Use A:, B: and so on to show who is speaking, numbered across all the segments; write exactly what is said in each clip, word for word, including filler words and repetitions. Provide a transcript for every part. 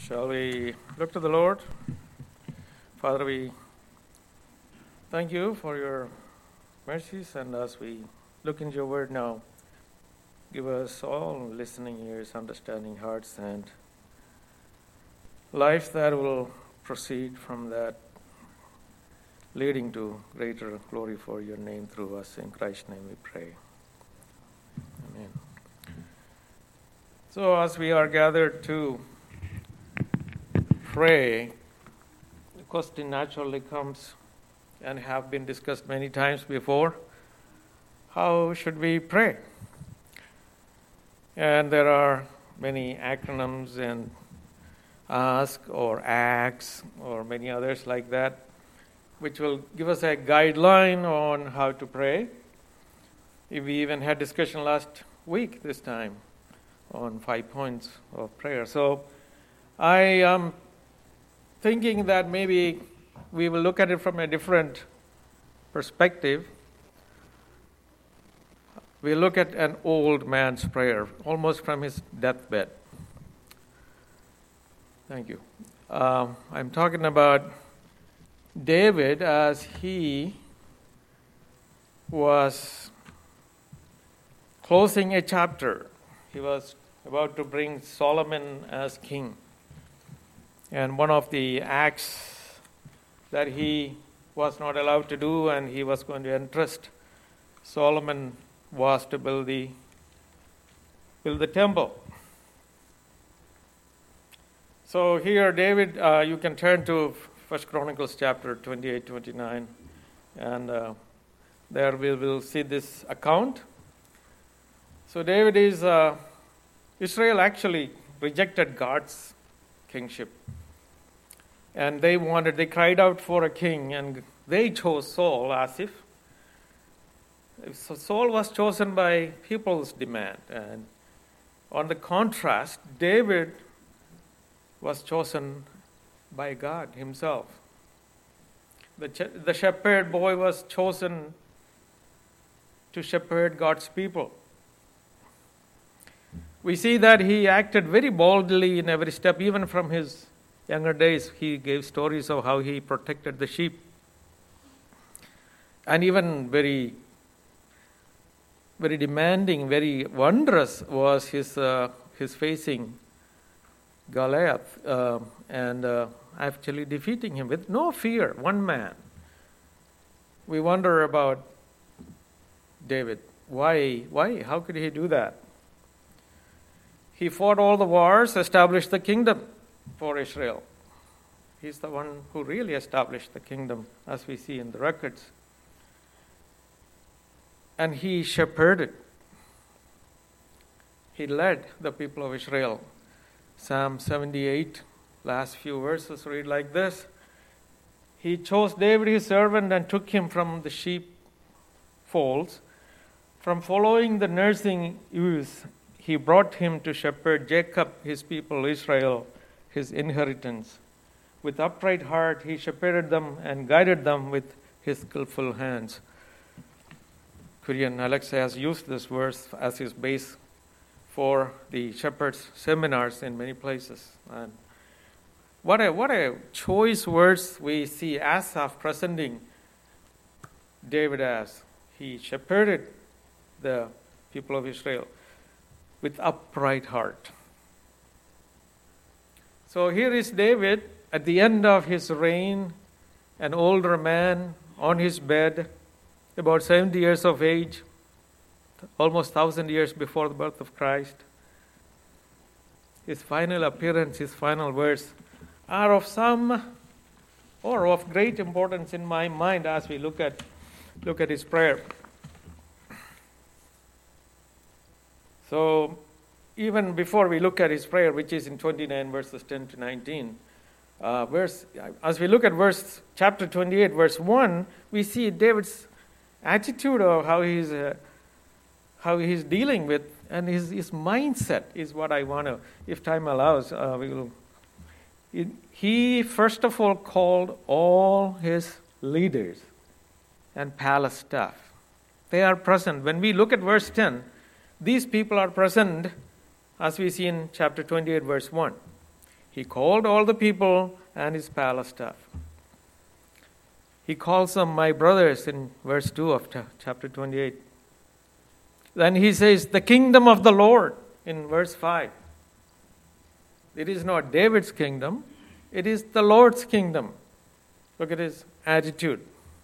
A: Shall we look to the Lord? Father, we thank you for your mercies, and as we look into your word now, give us all listening ears, understanding hearts, and life that will proceed from that, leading to greater glory for your name through us. In Christ's name we pray. Amen. So as we are gathered to pray, the question naturally comes, and have been discussed many times before, how should we pray? And there are many acronyms and ask or acts or many others like that, which will give us a guideline on how to pray. We even had discussion last week this time on five points of prayer. So I am thinking that maybe we will look at it from a different perspective. We look at an old man's prayer, almost from his deathbed. Thank you. Uh, I'm talking about David as he was closing a chapter. He was about to bring Solomon as king. And one of the acts that he was not allowed to do, and he was going to entrust Solomon, was to build the build the temple. So here, David, uh, you can turn to First Chronicles chapter twenty-eight, twenty-nine, and uh, there we will see this account. So David is, uh, Israel actually rejected God's kingship. And they wanted, they cried out for a king, and they chose Saul as if. So Saul was chosen by people's demand. And on the contrast, David was chosen by God himself. The, the shepherd boy was chosen to shepherd God's people. We see that he acted very boldly in every step, even from his younger days. He gave stories of how he protected the sheep. And even very, very demanding, very wondrous was his uh, his facing Goliath uh, and uh, actually defeating him with no fear, one man. We wonder about David. Why? Why? How could he do that? He fought all the wars, established the kingdom for Israel. He's the one who really established the kingdom, as we see in the records. And he shepherded. He led the people of Israel. Psalm seventy-eight, last few verses read like this. He chose David his servant and took him from the sheepfolds. From following the nursing ewes, he brought him to shepherd Jacob, his people, Israel, his inheritance. With upright heart, he shepherded them and guided them with his skillful hands. Kurian Alexei has used this verse as his base for the shepherds' seminars in many places. And what a what a choice words we see Asaph presenting David as. He shepherded the people of Israel with upright heart. So here is David at the end of his reign, an older man on his bed, about seventy years of age, almost one thousand years before the birth of Christ. His final appearance, his final words are of some or of great importance in my mind as we look at look at his prayer. So even before we look at his prayer, which is in twenty-nine verses ten to nineteen, uh, verse as we look at verse chapter twenty-eight, verse one, we see David's attitude of how he's uh, how he's dealing with, and his his mindset is what I want to, if time allows, uh, we will. It, he first of all called all his leaders and palace staff. They are present. When we look at verse ten, these people are present, as we see in chapter twenty-eight, verse one. He called all the people and his palace staff. He calls them my brothers in verse two of chapter twenty-eight. Then he says, the kingdom of the Lord in verse five. It is not David's kingdom, it is the Lord's kingdom. Look at his attitude.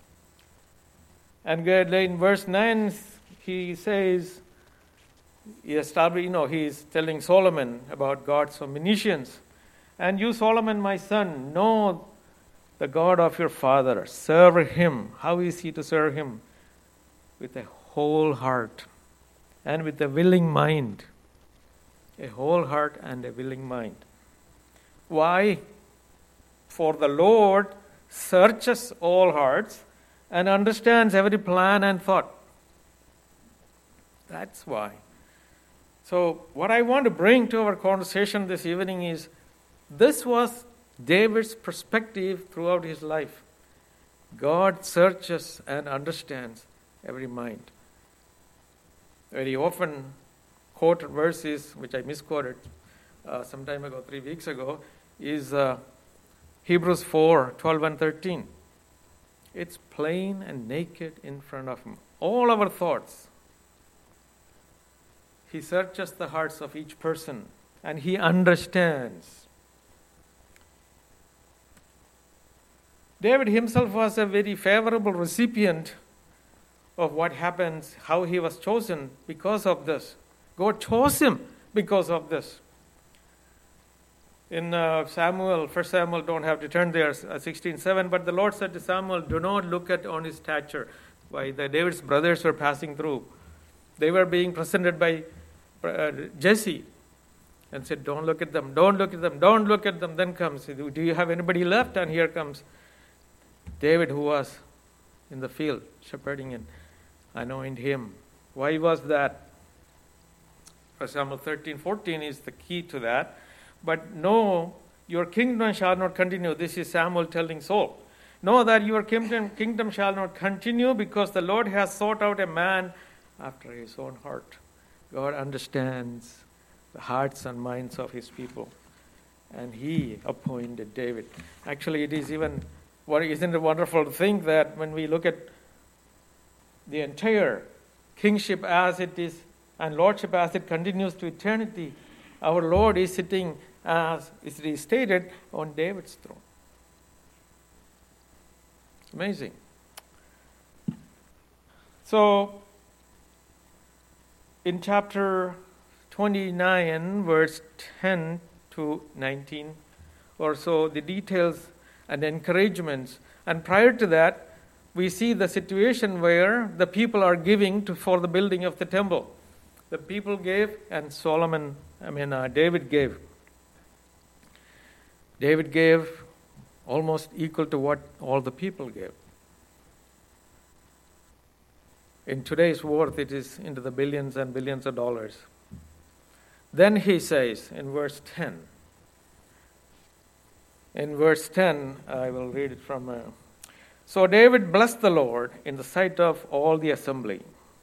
A: And in verse nine, he says, he established, you know, he is telling Solomon about God's omniscience. And you, Solomon, my son, know the God of your father. Serve him. How is he to serve him? With a whole heart and with a willing mind. A whole heart and a willing mind. Why? For the Lord searches all hearts and understands every plan and thought. That's why. So what I want to bring to our conversation this evening is, this was David's perspective throughout his life. God searches and understands every mind. Very often quoted verses, which I misquoted uh, some time ago, three weeks ago, is uh, Hebrews four, twelve and thirteen. It's plain and naked in front of him. All our thoughts. He searches the hearts of each person and he understands. David himself was a very favorable recipient of what happens, how he was chosen because of this. God chose him because of this. In uh, Samuel, First Samuel, don't have to turn there, uh, sixteen seven, but the Lord said to Samuel, do not look at on his stature. Why, the David's brothers were passing through. They were being presented by uh, Jesse and said, don't look at them, don't look at them, don't look at them. Then comes, do you have anybody left? And here comes David, who was in the field shepherding, and anoint him. Why was that? First Samuel thirteen fourteen is the key to that. But no, your kingdom shall not continue. This is Samuel telling Saul. Know that your kingdom, kingdom shall not continue because the Lord has sought out a man after his own heart. God understands the hearts and minds of his people. And he appointed David. Actually, it is even, what isn't it wonderful to think that when we look at the entire kingship as it is and lordship as it continues to eternity, our Lord is sitting, as is stated, on David's throne. Amazing. So, in chapter twenty-nine, verse ten to nineteen, or so, the details and encouragements. And prior to that, we see the situation where the people are giving to, for the building of the temple. The people gave, and Solomon, I mean, uh, David gave. David gave almost equal to what all the people gave. In today's worth, it is into the billions and billions of dollars. Then he says in verse ten, in verse ten, I will read it from, uh, so David blessed the Lord in the sight of all the assembly.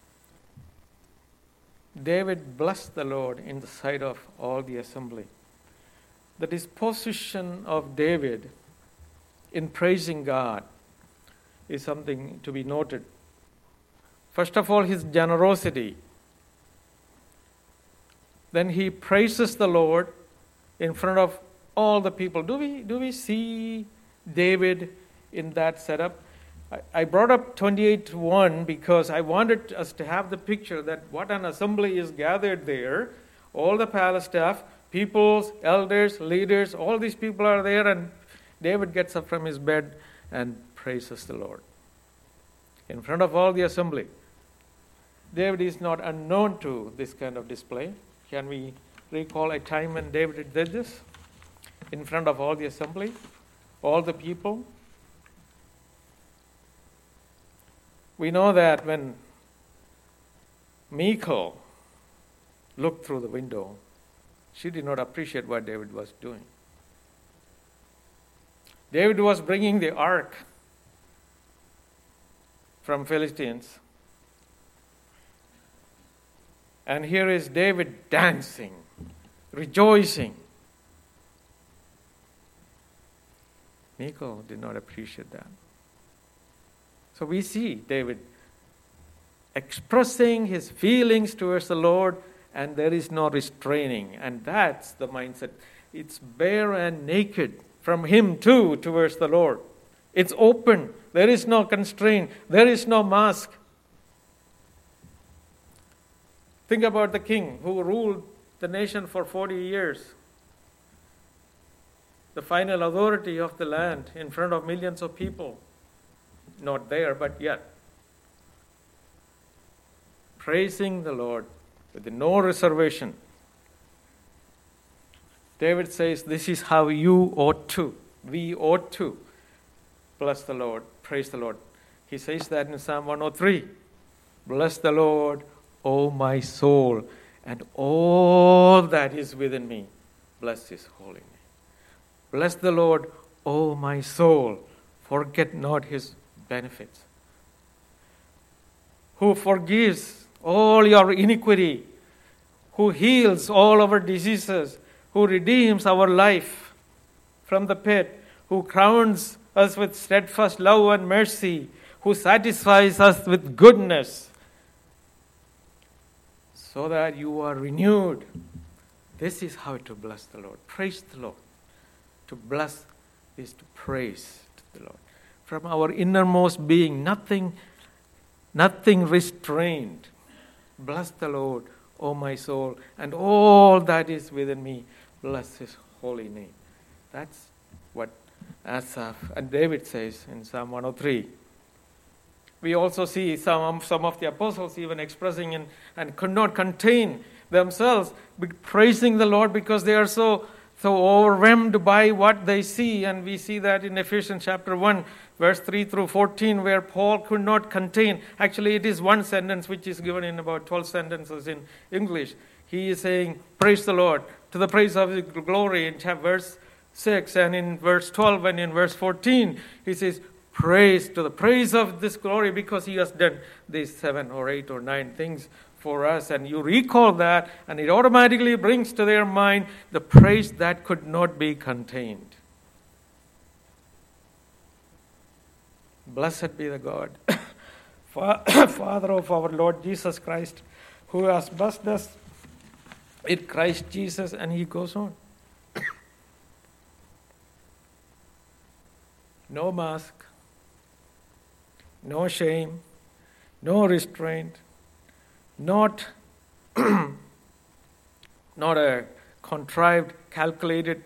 A: David blessed the Lord in the sight of all the assembly. The disposition of David in praising God is something to be noted. First of all, his generosity. Then he praises the Lord in front of all the people. Do we, do we see David in that setup? I, I brought up twenty-eight one because I wanted us to have the picture that what an assembly is gathered there. All the palace staff, peoples, elders, leaders, all these people are there, and David gets up from his bed and praises the Lord in front of all the assembly. David is not unknown to this kind of display. Can we recall a time when David did this in front of all the assembly, all the people? We know that when Michal looked through the window, she did not appreciate what David was doing. David was bringing the ark from Philistines. And here is David dancing, rejoicing. Michal did not appreciate that. So we see David expressing his feelings towards the Lord, and there is no restraining. And that's the mindset. It's bare and naked from him too towards the Lord. It's open. There is no constraint. There is no mask. Think about the king who ruled the nation for forty years. The final authority of the land in front of millions of people. Not there, but yet. Praising the Lord with no reservation. David says, this is how you ought to. We ought to. Bless the Lord. Praise the Lord. He says that in Psalm one oh three. Bless the Lord, O my soul, and all that is within me. Bless his holy name. Bless the Lord, O my soul. Forget not his benefits. Who forgives all your iniquity. Who heals all our diseases. Who redeems our life from the pit. Who crowns us with steadfast love and mercy. Who satisfies us with goodness, so that you are renewed. This is how to bless the Lord. Praise the Lord. To bless is to praise the Lord. From our innermost being, nothing, nothing restrained. Bless the Lord, O my soul, and all that is within me. Bless his holy name. That's what Asaph and David says in Psalm one oh three. We also see some, some of the apostles even expressing in, and could not contain themselves, praising the Lord because they are so, so overwhelmed by what they see. And we see that in Ephesians chapter one, verse three through fourteen, where Paul could not contain. Actually, it is one sentence which is given in about twelve sentences in English. He is saying, praise the Lord, to the praise of his glory in verse six, and in verse twelve and in verse fourteen, he says, praise to the praise of this glory because he has done these seven or eight or nine things for us. And you recall that, and it automatically brings to their mind the praise that could not be contained. Blessed be the God, Father of our Lord Jesus Christ, who has blessed us in Christ Jesus. And he goes on. No mask, no shame, no restraint, not, not a contrived, calculated,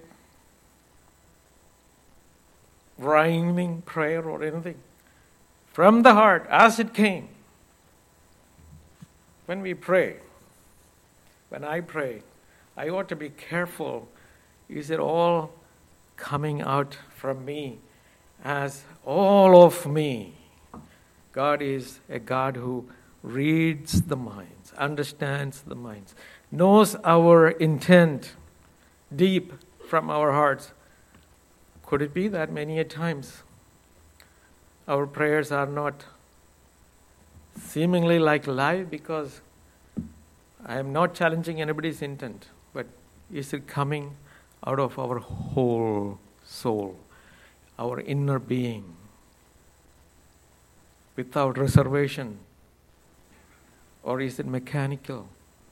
A: rhyming prayer or anything. From the heart, as it came. When we pray, when I pray, I ought to be careful. Is it all coming out from me as all of me? God is a God who reads the minds, understands the minds, knows our intent deep from our hearts. Could it be that many a times our prayers are not seemingly like live? Because I am not challenging anybody's intent, but is it coming out of our whole soul, our inner being, without reservation? Or is it mechanical?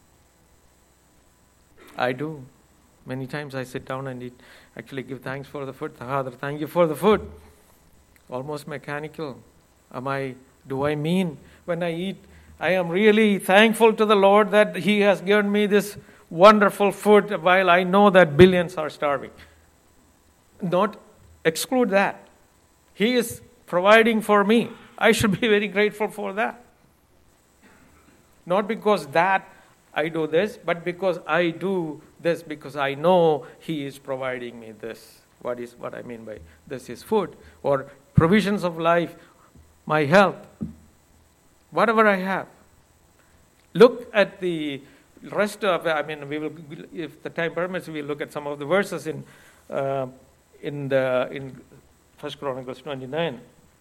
A: I do. Many times I sit down and eat, actually give thanks for the food. Father, thank you for the food. Almost mechanical. Am I, do I mean when I eat, I am really thankful to the Lord that he has given me this wonderful food while I know that billions are starving. Not exclude that. He is providing for me. I should be very grateful for that. Not because that I do this, but because I do this, because I know he is providing me this. What is what I mean by this is food or provisions of life, my health, whatever I have. Look at the rest of, I mean, we will, if the time permits, we will look at some of the verses in uh, in the in First Chronicles twenty-nine.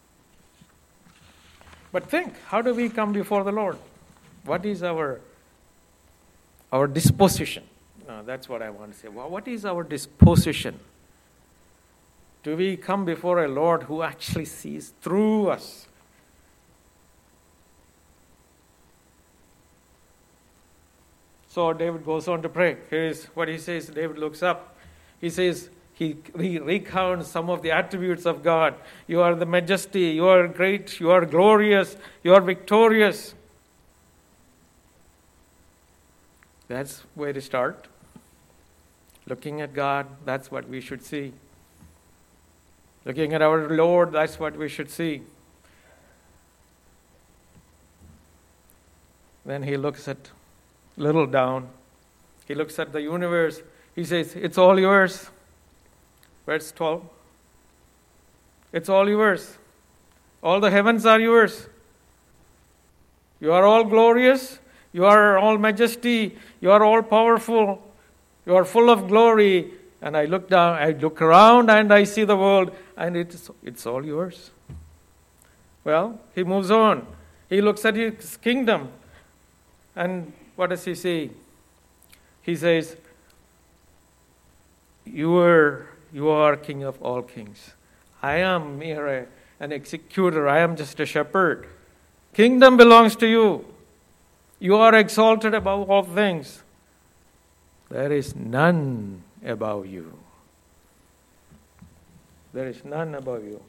A: But think, how do we come before the Lord? What is our our disposition? No, that's what I want to say. Well, what is our disposition? Do we come before a Lord who actually sees through us? So David goes on to pray. Here is what he says. David looks up. He says, he recounts some of the attributes of God. You are the majesty. You are great. You are glorious. You are victorious. That's where to start. Looking at God, that's what we should see. Looking at our Lord, that's what we should see. Then he looks at little down. He looks at the universe. He says, it's all yours. Verse twelve. It's all yours. All the heavens are yours. You are all glorious. You are all majesty. You are all powerful. You are full of glory. And I look down, I look around and I see the world and it's, it's all yours. Well, he moves on. He looks at his kingdom. And what does he say? He says, you are, you are King of all kings. I am mere a, an executor. I am just a shepherd. Kingdom belongs to you. You are exalted above all things. There is none above you. There is none above you.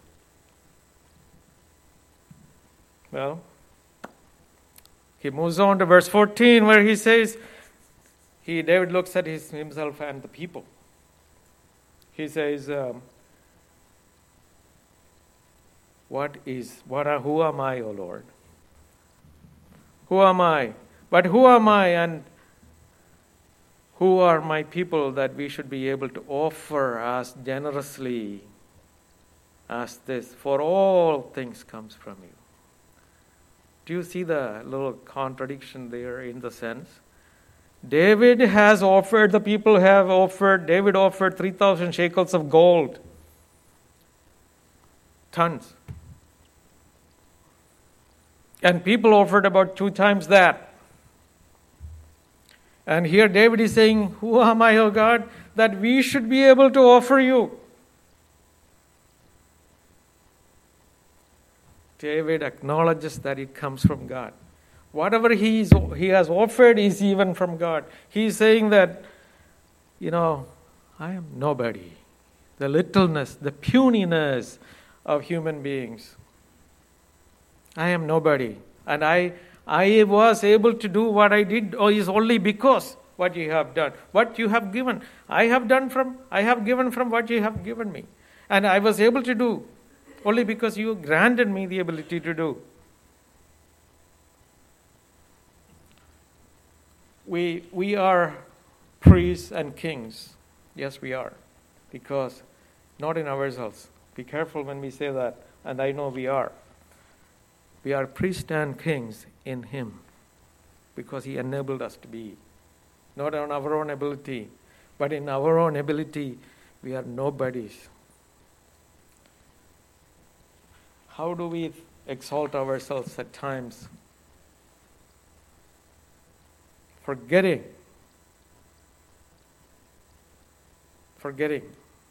A: Well, he moves on to verse fourteen where he says, he David looks at his, himself and the people. He says, um, what is, what are, who am I, O Lord? Who am I? But who am I and who are my people that we should be able to offer as generously as this? For all things comes from you. Do you see the little contradiction there in the sense? David has offered, the people have offered, David offered three thousand shekels of gold. Tons. And people offered about two times that. And here David is saying, who am I, O God, that we should be able to offer you? David acknowledges that it comes from God. Whatever he, is, he has offered is even from God. He is saying that, you know, I am nobody. The littleness, the puniness of human beings. I am nobody. And I I was able to do what I did or is only because what you have done. What you have given. I have done from, I have given from what you have given me. And I was able to do only because you granted me the ability to do. We, we are priests and kings. Yes, we are. Because not in ourselves. Be careful when we say that. And I know we are. We are priests and kings in Him. Because He enabled us to be. Not on our own ability. But in our own ability, we are nobodies. How do we exalt ourselves at times? Forgetting. Forgetting.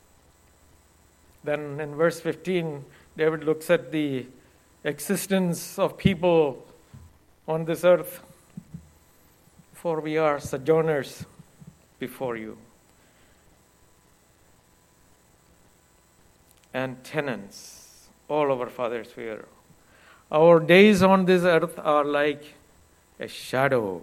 A: Then in verse fifteen, David looks at the existence of people on this earth. For we are sojourners before you. And tenants, all our Father's fear. Our days on this earth are like a shadow.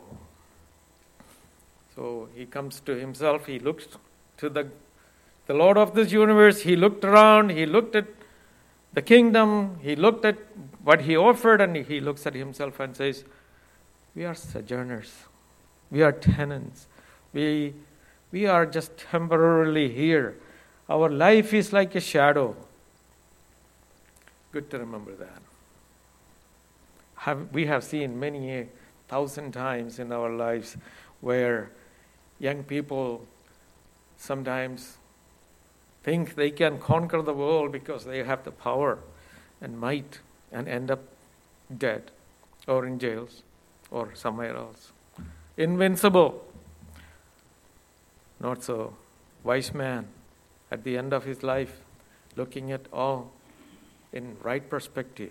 A: So he comes to himself, he looks to the, the Lord of this universe, he looked around, he looked at the kingdom, he looked at what he offered, and he looks at himself and says, we are sojourners, we are tenants, we, we are just temporarily here. Our life is like a shadow. Good to remember that. Have, we have seen many a thousand times in our lives where young people sometimes think they can conquer the world because they have the power and might and end up dead or in jails or somewhere else. Invincible. Not so. Wise man at the end of his life looking at all in right perspective.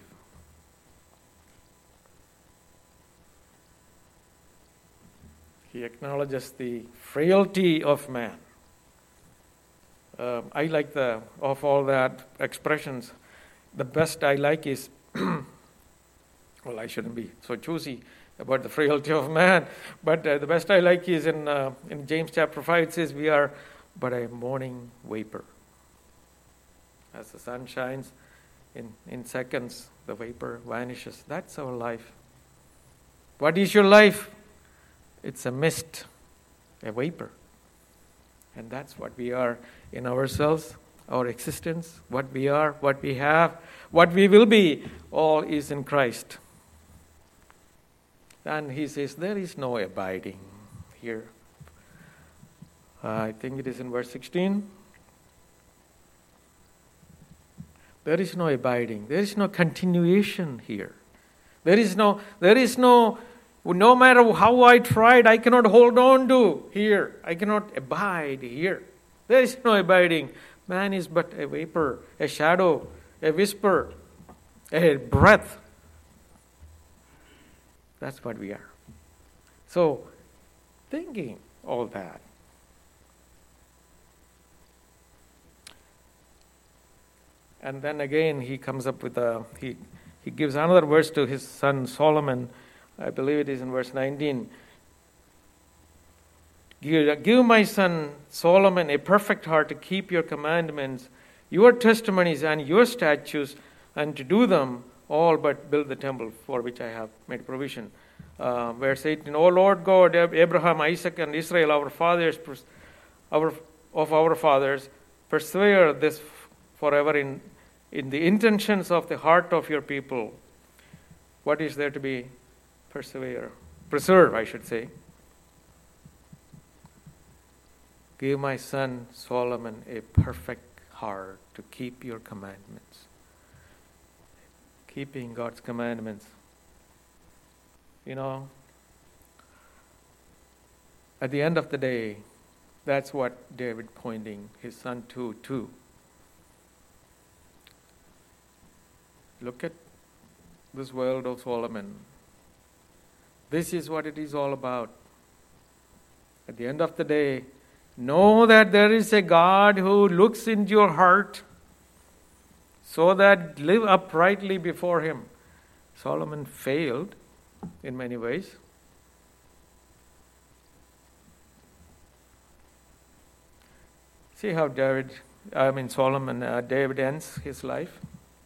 A: He acknowledges the frailty of man. Uh, I like the of all that expressions. The best I like is, well, I shouldn't be so choosy about the frailty of man, but uh, the best I like is in uh, in James chapter five. It says, "We are but a morning vapor. As the sun shines, in in seconds the vapor vanishes." That's our life. What is your life? It's a mist, a vapor. And that's what we are in ourselves, our existence, what we are, what we have, what we will be, all is in Christ. And he says, there is no abiding here. Uh, I think it is in verse sixteen. There is no abiding. There is no continuation here. There is no, there is no, no matter how I tried, I cannot hold on to here. I cannot abide here. There is no abiding. Man is but a vapor, a shadow, a whisper, a breath. That's what we are. So, thinking all that, and then again he comes up with a, he, he gives another verse to his son Solomon. I believe it is in verse nineteen. Give, give my son Solomon a perfect heart to keep your commandments, your testimonies, and your statutes, and to do them all but build the temple for which I have made provision. Uh, verse eighteen, O Lord God, Abraham, Isaac, and Israel, our fathers, our of our fathers, persevere this forever in, in the intentions of the heart of your people. What is there to be persevere? Preserve, I should say. Give my son Solomon a perfect heart to keep your commandments. Keeping God's commandments. You know, at the end of the day, that's what David pointing his son to too. Look at this world of Solomon. This is what it is all about. At the end of the day, know that there is a God who looks into your heart so that live uprightly before him. Solomon failed in many ways. See how David, I mean Solomon, uh, David ends his life.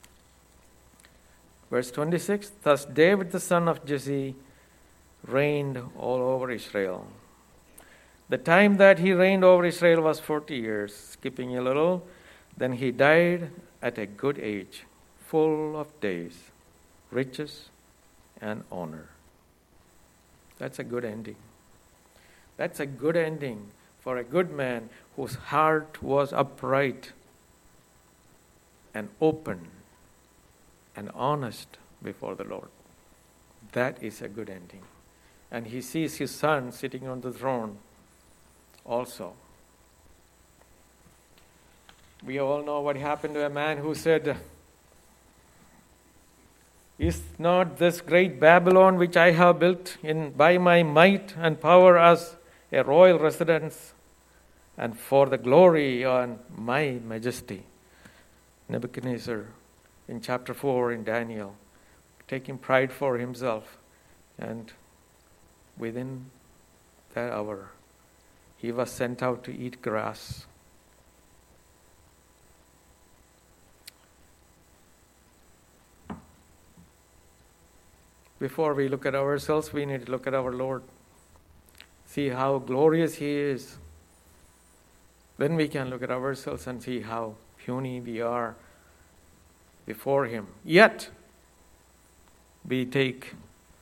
A: Verse twenty-six, thus David the son of Jesse reigned all over Israel. The time that he reigned over Israel was forty years, skipping a little. Then he died at a good age, full of days, riches, and honor. That's a good ending. That's a good ending for a good man whose heart was upright and open and honest before the Lord. That is a good ending. And he sees his son sitting on the throne also. We all know what happened to a man who said, is not this great Babylon which I have built in by my might and power as a royal residence and for the glory and my majesty? Nebuchadnezzar in chapter four in Daniel, taking pride for himself, and within that hour he was sent out to eat grass. Before we look at ourselves, we need to look at our Lord. See how glorious He is. Then we can look at ourselves and see how puny we are before Him. Yet, we take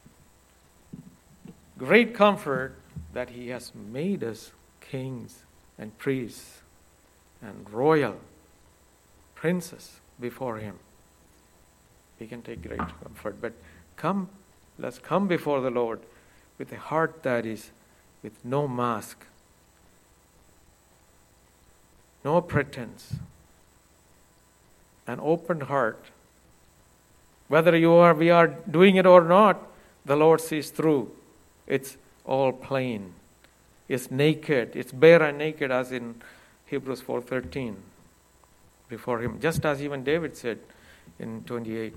A: great comfort that He has made us kings and priests and royal princes before Him. We can take great comfort. But come, let's come before the Lord with a heart that is with no mask, no pretense, an open heart. Whether you are, we are doing it or not, the Lord sees through. It's all plain. It's naked. It's bare and naked, as in Hebrews four thirteen. Before him, just as even David said in twenty-eight.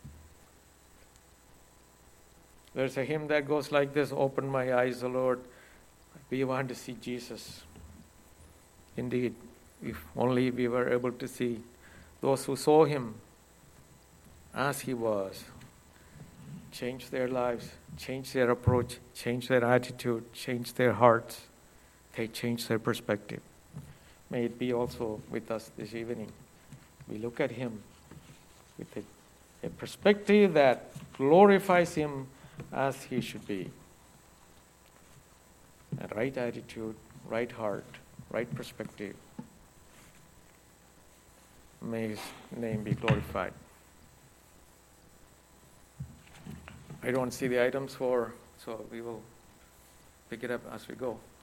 A: There's a hymn that goes like this: open my eyes, O Lord. We want to see Jesus. Indeed, if only we were able to see those who saw him as he was, change their lives, change their approach, change their attitude, change their hearts. They change their perspective. May it be also with us this evening. We look at him with a, a perspective that glorifies him as he should be. A right attitude, right heart, right perspective. May his name be glorified. I don't see the items for, so we will pick it up as we go.